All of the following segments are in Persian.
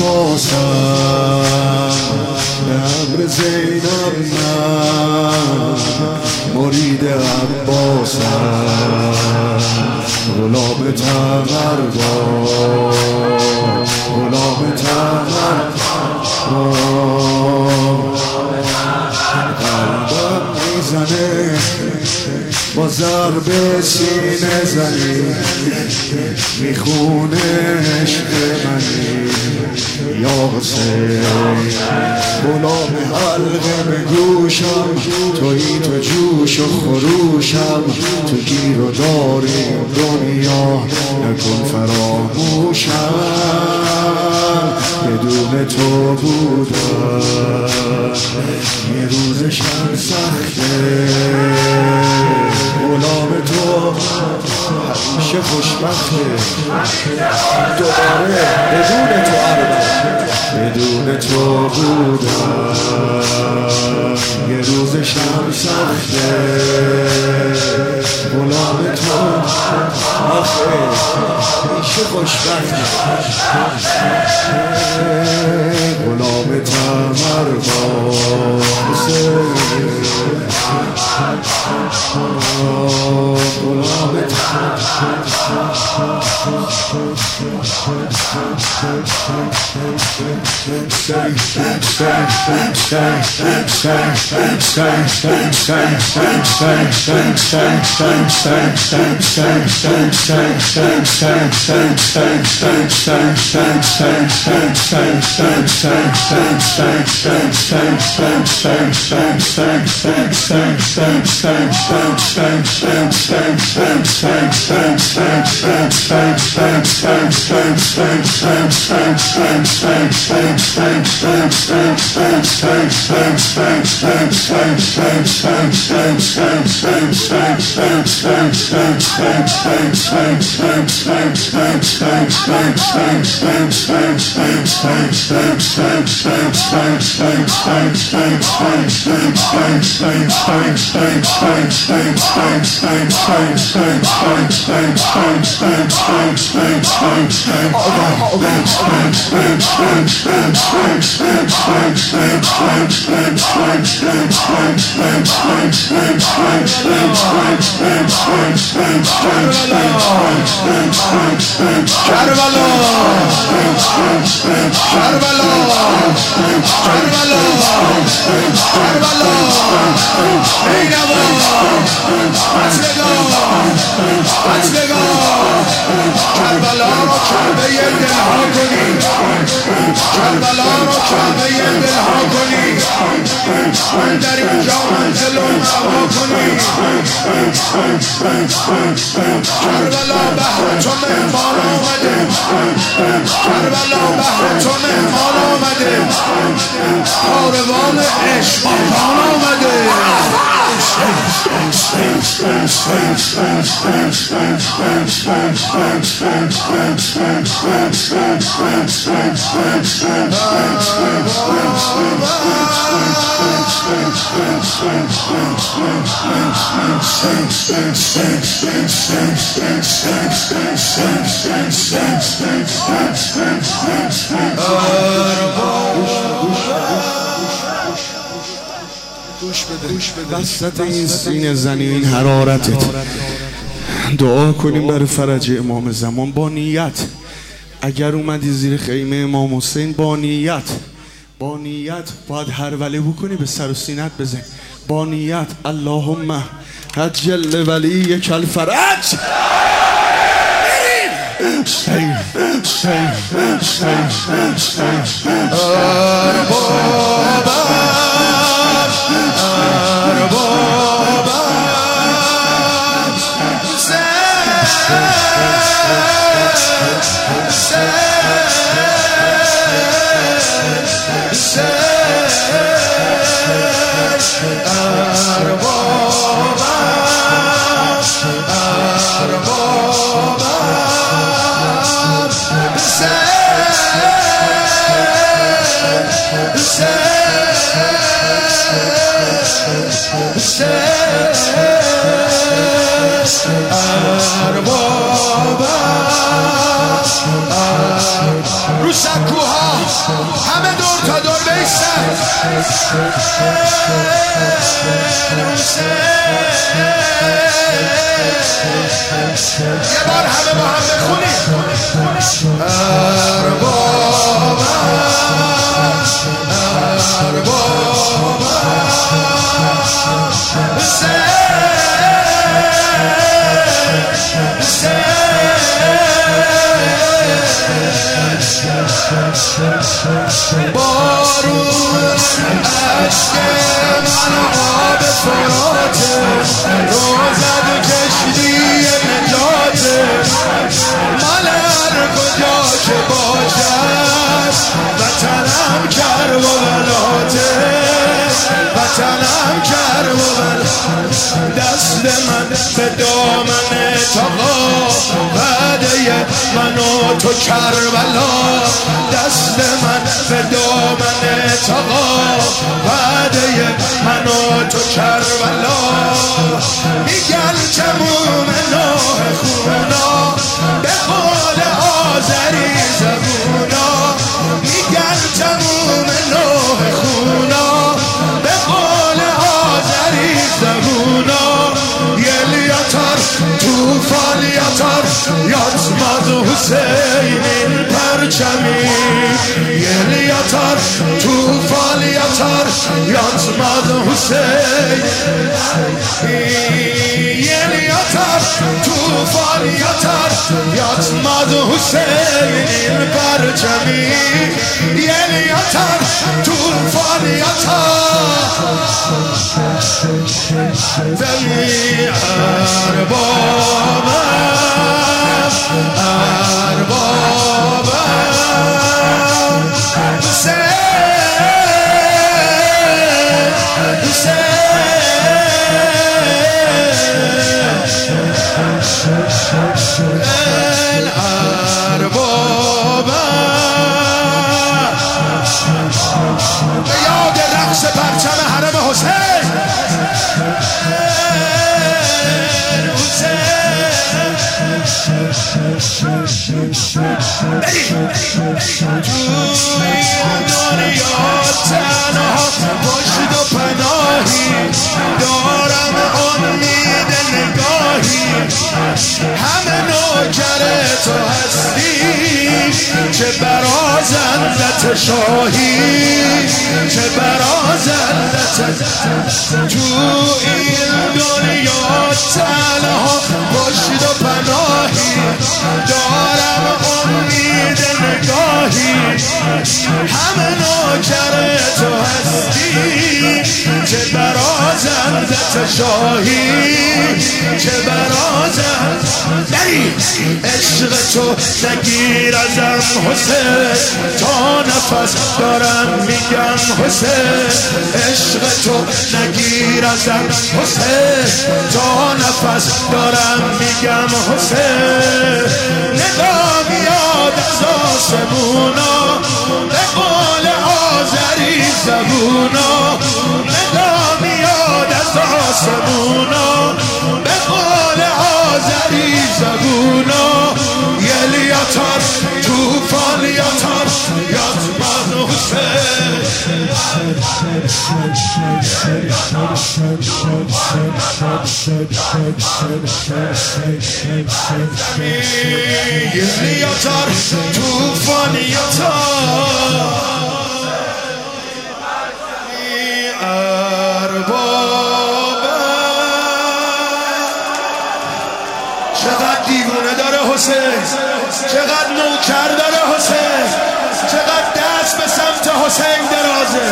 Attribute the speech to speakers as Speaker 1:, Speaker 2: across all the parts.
Speaker 1: عباسم، به امر زینب من مرید عباسم، غلام تمردان، غلام تمردان، قلبم میزنه با ضرب سینه زنی، میخونه عشق منی یا حسین، غلام حلقه به گوشم، تویی تو جوش و خروشم، تو گیر و داری دنیا نکن فراموشم، بدون تو بودم یه روزشم سخته، غلام تو همیشه خوشبخته، دوباره بدون تو بدون تو بودم یه روزشم سخته، غلام تو همیشه خوشبخته، غلام تمردان، غلام در اینجا منزل و نوا کنی، کربلا بهر تو مهمان آمده، کربلا بهر تو مهمان آمده، کاروان عشق آمده. وسط این سینه زنی، این حرارتت دعا کنیم برای فرج امام زمان با نیت. اگر اومدی زیر خیمه امام حسین با نیت باید هر وله بکنی، به سر و سینت بزن با نیت اللهم عجل ولی کل فرج. رو سکوها همه دور تا دور بیستن یه بار همه با هم بخونیم بارون عشق من آب فراته روزد و کشتی نجاته مال هر کجا که باشد وطنم کربلاته وطنم کربلا دست من به دامن تقا وعده من و تو کربلا دست من به دامن تقا وعده من و تو کربلا میگن تموم نوح خونا به قول آذری زبونا میگن تموم نوح خونا به قول آذری زبونا یلیاتر توفان یاتر یاتمد حسین این پرچمی یلیاتر توفان یاتر یاتمد حسین یلیاتر توفان یاتر یاتمد حسین این پرچمی یلیاتر توفان یاتر دمی اربابم اربابم حسین حسین اربابم به یاد رقص پرچم حرم حسین دنیا تنها پشت و پناهی دارم امید نگاهی همه نوکر تو هستی چه برازندت شاهی چه برازندت تو این دنیا تنها پشت و پناهی دارم امید نگاهی همه نوکر تو هستی چه برازندت شاهی چه برازند بری عشق تو نگیر ازم حسین تا نفس دارم میگم حسین عشق تو نگیر ازم حسین تا نفس دارم میگم حسین نگاه میاد از آسمونا به قول آذری زبونا نگاه میاد از آسمونا به قول آذری زبونا یلیاتر توفان یاتر یاتمد حسین یلیاتر توفان یاتر چقدر دیوونه داره حسین چقدر نوکر داره حسین چقدر دست به سمت حسین درازه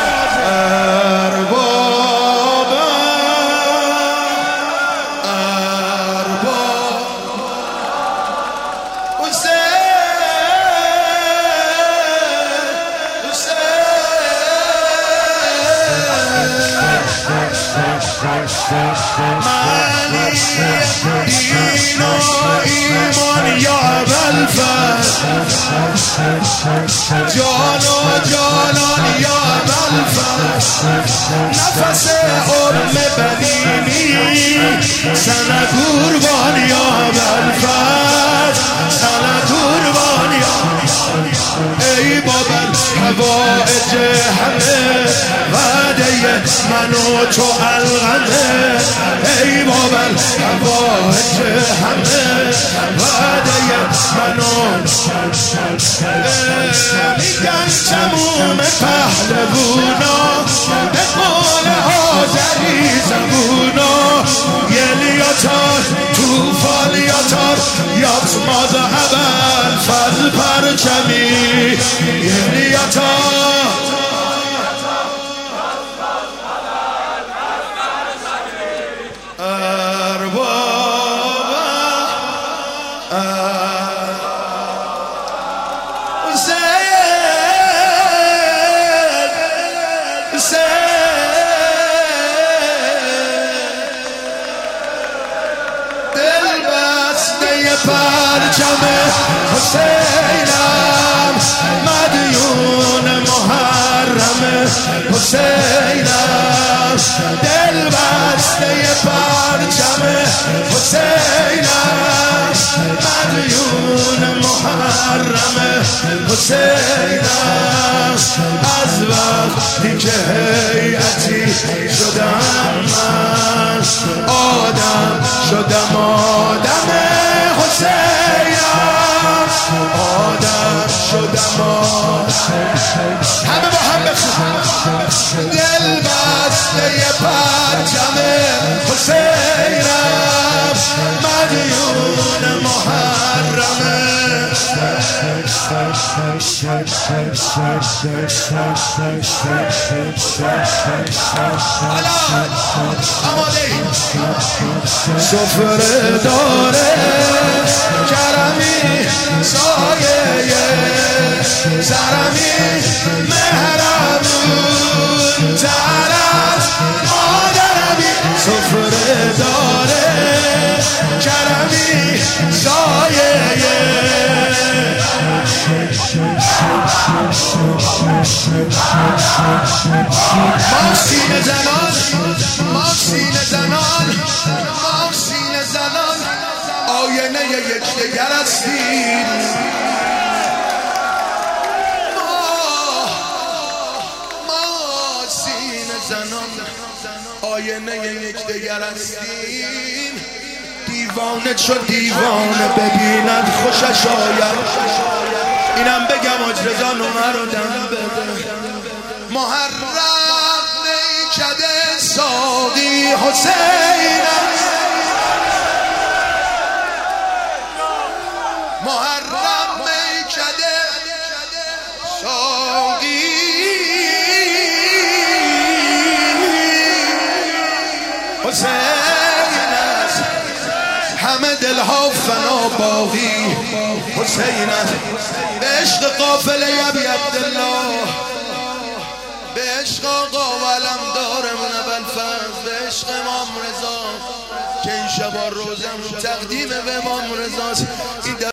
Speaker 1: دین و ایمان یا ابوالفضل جان و جانان یا ابوالفضل نفس ام بنینی سنه قربان یا ابوالفضل سنه قربان یا ای بابا حوائج همه وعده من و تو الغمه ای بابل حوائج همه وعده من و میگن تموم پهلوونا به قول آذری زبونا یلیاتار توفالیاتار یاد ماز اول فضل پرچمی یلیاتار پرچم حسینم مدیون محرم حسینم دل بسته پرچم حسینم مدیون محرم حسینم از وقتی که هیئتی شدم من آدم شدم آدم حسینم آدم شدم همه با هم بخون دل بسته پرچم حسینم مدیون محرم سفره داره کرمی سایه سرمی مهربون تر از مادرمی سفره داره کرمی سایه ما سینه زنان ما سینه زنان ما سینه زنان آینه یکدیگر هستیم ما سینه زنان آینه یکدیگر هستیم دیوانه چو دیوانه ببیند خوشش آید اینم بگم اجرزا نمر رو دم بده محرم نیکده ساقی حسینم محرم نیکده ساقی حسین است همه دلها فنا باقی حسین است به عشق قافله ابی عبدالله به عشق آقا و علمدار من ابوالفضل به عشق امام رضا که این شب روزم تقدیم به امام رضاست.